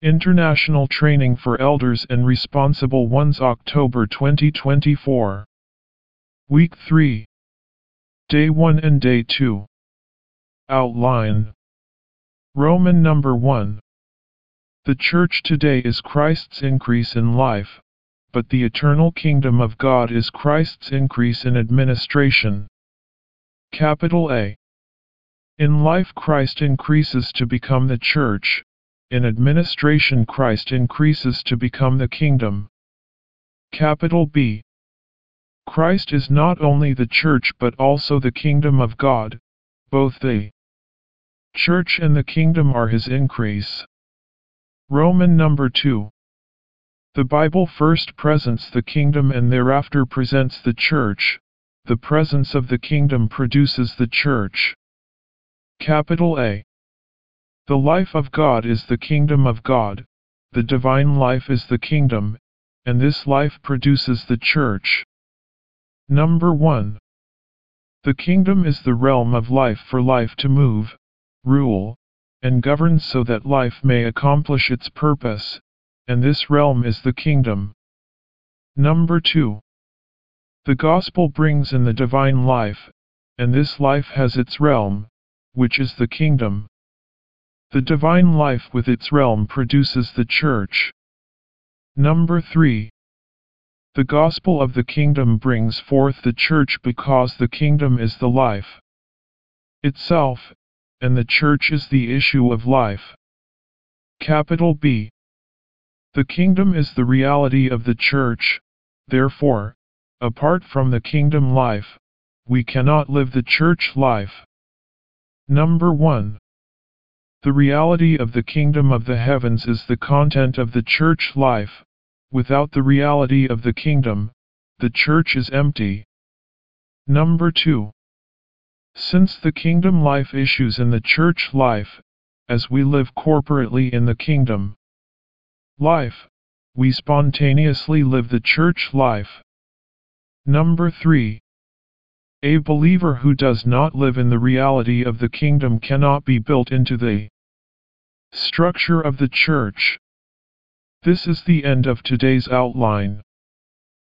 International Training for Elders and Responsible Ones, October 2024. Week 3. Day 1 and Day 2. Outline. Roman number 1. The Church today is Christ's increase in life, but the eternal kingdom of God is Christ's increase in administration. Capital A. In life Christ increases to become the Church. In administration Christ increases to become the kingdom. Capital B. Christ is not only the Church but also the kingdom of God. Both the Church and the kingdom are his increase. Roman number 2. The Bible first presents the kingdom and thereafter presents the Church. The presence of the kingdom produces the Church. Capital A. The life of God is the kingdom of God, the divine life is the kingdom, and this life produces the Church. Number 1. The kingdom is the realm of life for life to move, rule, and govern so that life may accomplish its purpose, and this realm is the kingdom. Number 2. The gospel brings in the divine life, and this life has its realm, which is the kingdom. The divine life with its realm produces the Church. Number 3. The gospel of the kingdom brings forth the Church because the kingdom is the life itself, and the Church is the issue of life. Capital B. The kingdom is the reality of the Church, therefore, apart from the kingdom life, we cannot live the Church life. Number 1. The reality of the kingdom of the heavens is the content of the Church life. Without the reality of the kingdom, the Church is empty. Number 2. Since the kingdom life issues in the Church life, as we live corporately in the kingdom life, we spontaneously live the Church life. Number 3. A believer who does not live in the reality of the kingdom cannot be built into the structure of the Church. This is the end of today's outline.